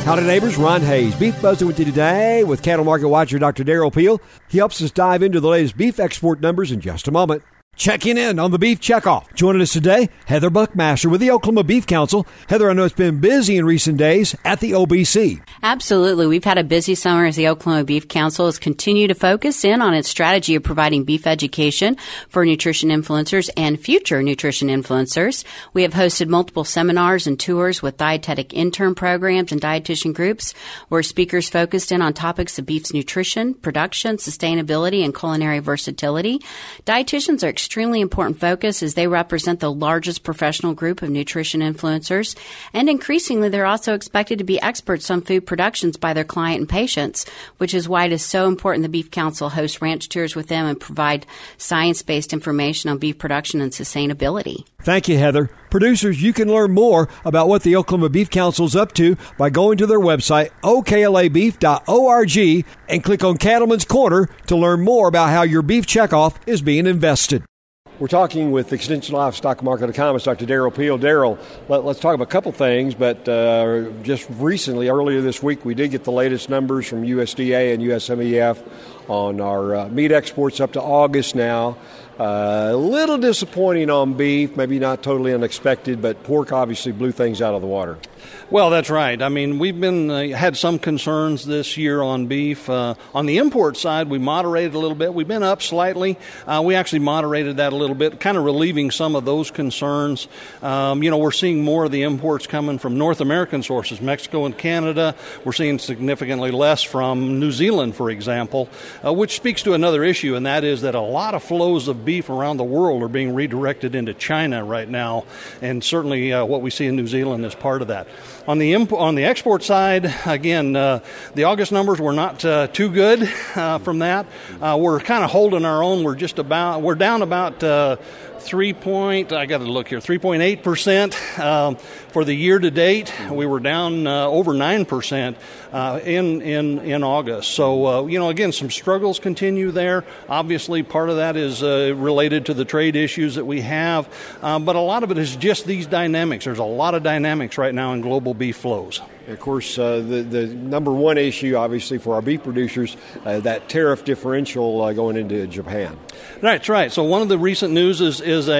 Howdy neighbors, Ron Hayes, Beef Buzzing with you today with cattle market watcher Dr. Darrell Peel. He helps us dive into the latest beef export numbers in just a moment. Checking in on the Beef Checkoff. Joining us today, Heather Buckmaster with the Oklahoma Beef Council. Heather, I know it's been busy in recent days at the OBC. Absolutely. We've had a busy summer as the Oklahoma Beef Council has continued to focus in on its strategy of providing beef education for nutrition influencers and future nutrition influencers. We have hosted multiple seminars and tours with dietetic intern programs and dietitian groups where speakers focused in on topics of beef's nutrition, production, sustainability, and culinary versatility. Dietitians are extremely important focus as they represent the largest professional group of nutrition influencers, and increasingly they're also expected to be experts on food productions by their client and patients, which is why it is so important the Beef Council hosts ranch tours with them and provide science-based information on beef production and sustainability. Thank you, Heather. Producers, you can learn more about what the Oklahoma Beef Council is up to by going to their website, oklabeef.org, and click on Cattleman's Corner to learn more about how your beef checkoff is being invested. We're talking with Extension Livestock Market Economist, Dr. Darrell Peel. Darrell, let's talk about a couple things, but just recently, earlier this week, we did get the latest numbers from USDA and USMEF on our meat exports up to August now. A little disappointing on beef, maybe not totally unexpected, but pork obviously blew things out of the water. Well, that's right. I mean, we've been had some concerns this year on beef. On the import side, we moderated a little bit. We've been up slightly. We actually moderated that a little bit, kind of relieving some of those concerns. We're seeing more of the imports coming from North American sources, Mexico and Canada. We're seeing significantly less from New Zealand, for example, which speaks to another issue, and that is that a lot of flows of beef around the world are being redirected into China right now, and certainly what we see in New Zealand is part of that. On the export side, again, the August numbers were not too good from that. We're kind of holding our own. We're down about 3.8% for the year to date. We were down over 9% in August. So again, some struggles continue there. Obviously, part of that is related to the trade issues that we have, but a lot of it is just these dynamics. There's a lot of dynamics right now in global beef flows. Of course, the number one issue, obviously, for our beef producers, that tariff differential going into Japan. That's right. So one of the recent news is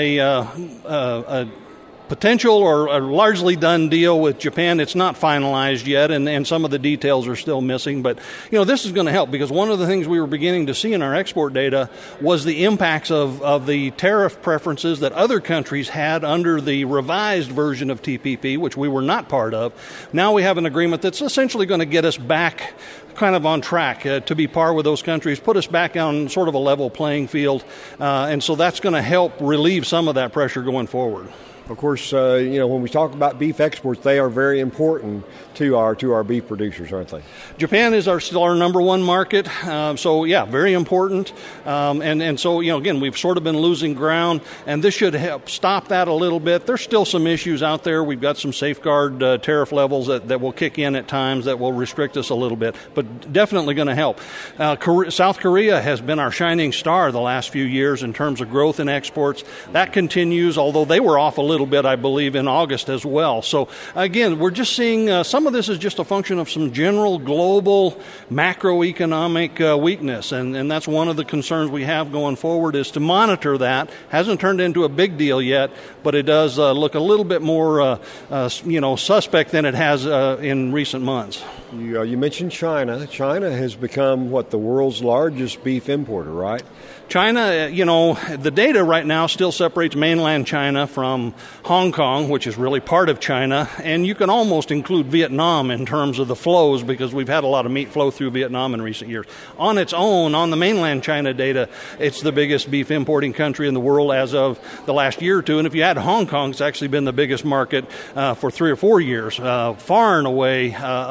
a potential or a largely done deal with Japan. It's not finalized yet, and some of the details are still missing. But, this is going to help because one of the things we were beginning to see in our export data was the impacts of the tariff preferences that other countries had under the revised version of TPP, which we were not part of. Now we have an agreement that's essentially going to get us back kind of on track to be par with those countries, put us back on sort of a level playing field. And so that's going to help relieve some of that pressure going forward. Of course, when we talk about beef exports, they are very important to our beef producers, aren't they? Japan is still our number one market, very important. And so, again, we've sort of been losing ground, and this should help stop that a little bit. There's still some issues out there. We've got some safeguard tariff levels that will kick in at times that will restrict us a little bit, but definitely going to help. South Korea has been our shining star the last few years in terms of growth in exports. That continues, although they were off a little bit, I believe, in August as well. So, again, we're just seeing some of this is just a function of some general global macroeconomic weakness, and that's one of the concerns we have going forward is to monitor that. Hasn't turned into a big deal yet, but it does look a little bit more suspect than it has in recent months. You mentioned China. China has become, the world's largest beef importer, right? China, the data right now still separates mainland China from Hong Kong, which is really part of China, and you can almost include Vietnam in terms of the flows because we've had a lot of meat flow through Vietnam in recent years. On its own, on the mainland China data, it's the biggest beef importing country in the world as of the last year or two, and if you add Hong Kong, it's actually been the biggest market for 3 or 4 years, far and away above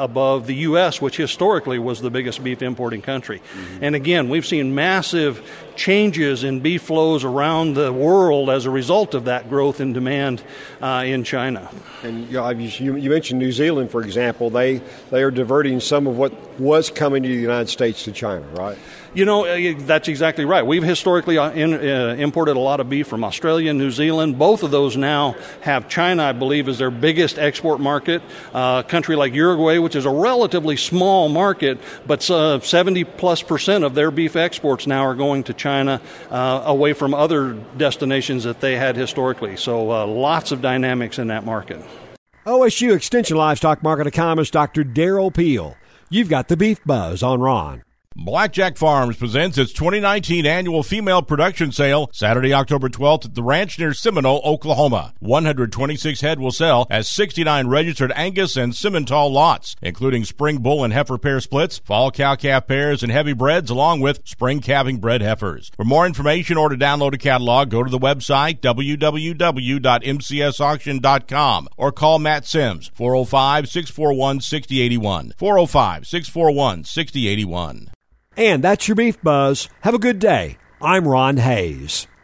the U.S., which historically was the biggest beef importing country. Mm-hmm. And again, we've seen massive changes in beef flows around the world as a result of that growth in demand in China. And you mentioned New Zealand, for example. They are diverting some of what was coming to the United States to China, right? You know, that's exactly right. We've historically imported a lot of beef from Australia and New Zealand. Both of those now have China, I believe, as their biggest export market. A country like Uruguay, which is a relatively small market, but 70+% of their beef exports now are going to China, away from other destinations that they had historically. So lots of dynamics in that market. OSU Extension Livestock Market Economist Dr. Darrell Peel. You've got the Beef Buzz on Ron. Blackjack Farms presents its 2019 annual female production sale Saturday, October 12th at the ranch near Seminole, Oklahoma. 126 head will sell as 69 registered Angus and Simmental lots, including spring bull and heifer pair splits, fall cow-calf pairs, and heavy breds, along with spring calving bred heifers. For more information or to download a catalog, go to the website www.mcsauction.com or call Matt Sims, 405-641-6081, 405-641-6081. And that's your Beef Buzz. Have a good day. I'm Ron Hayes.